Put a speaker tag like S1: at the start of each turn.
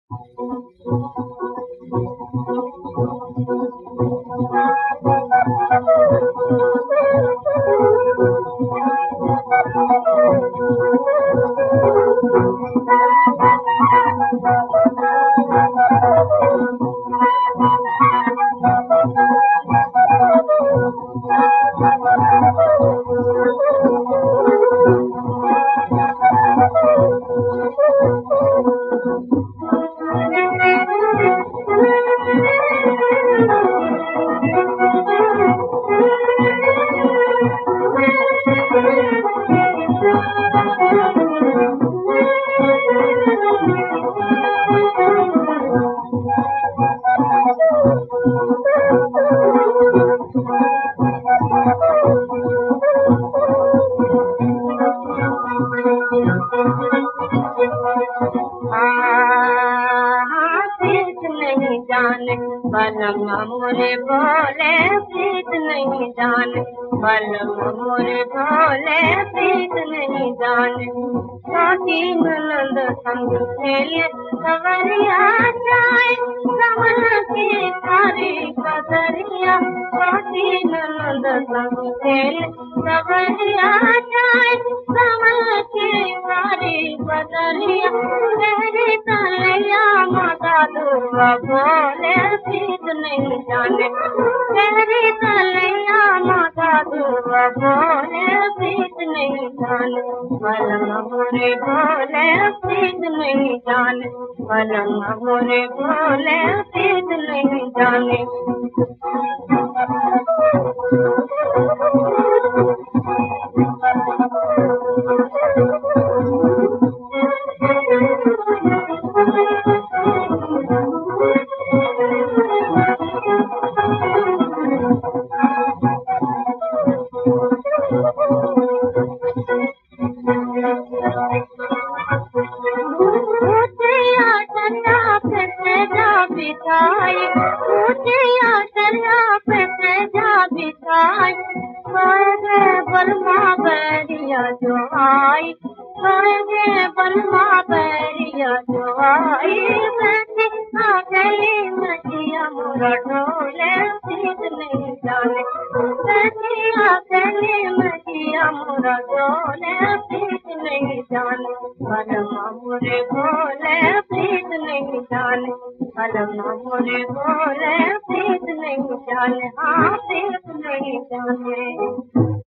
S1: प्रीत नहीं जाने बलम मोरे बोले, प्रीत नहीं जाने बलम मोरे बोले, प्रीत नहीं जाने। छोटी ननद संग खेले सवरिया जाए, समन की सारी कदरिया। छोटी ननद संग खेले सवरिया जाए, समन की सारी कदरिया। तेरी तलैया माता दुआ बोले, प्रीत नहीं जाने तेरी तलैया माता दुआ बोले, प्रीत नहीं जाने बलम मोरे बोले, प्रीत नहीं जाने बलम मोरे बोले, प्रीत नहीं जाने। बिछाई ऊँचिया चला पे जा बिछाई, सोए बलमा बैरिया जो आई, सोए बलमा बैरिया जो आई। बैठी आ गई मटिया मोरा ढोले, प्रीत नहीं जाने बैठी आ गई मटिया मोरा ढोले, प्रीत नहीं जाने बलमा मोरे बोले, प्रीत नहीं जाने बलम मोरे बोले, प्रीत नहीं जाने। हाँ प्रीत नहीं जाने।